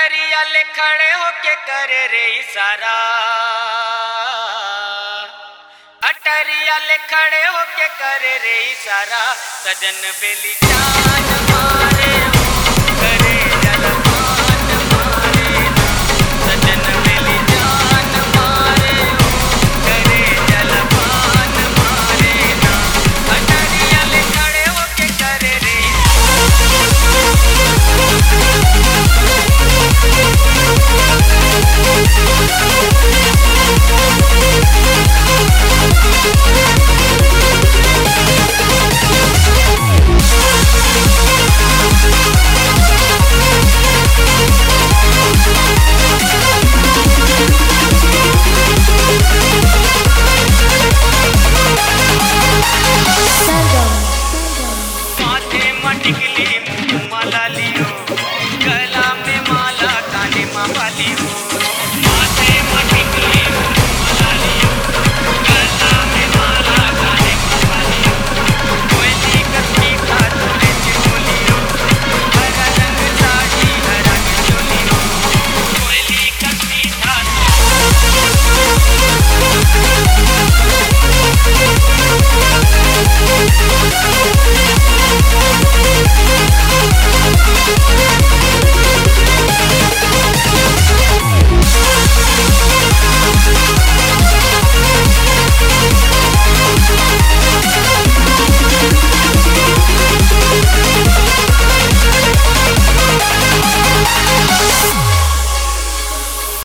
अटरिया ले खड़े होके करे रे इशारा, अटरिया ले खड़े होके करे रे इशारा। सजन बेली जान मारे वो करे जलवा।